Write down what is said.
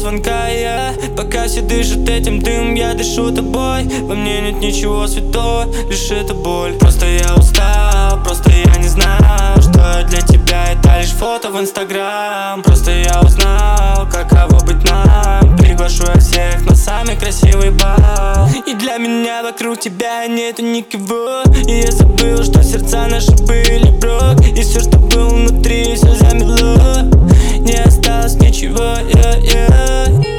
звонка. Пока все дышат этим дымом, я дышу тобой. Во мне нет ничего святого, лишь это боль. Просто я устал, просто я не знал, что для тебя это лишь фото в Инстаграм. Просто я узнал, каково быть нам. Приглашу я всех на самый красивый бал. И для меня вокруг тебя нету никого. И я забыл, что сердца наши были брок. И все, что было внутри, все замело. Не осталось ничего,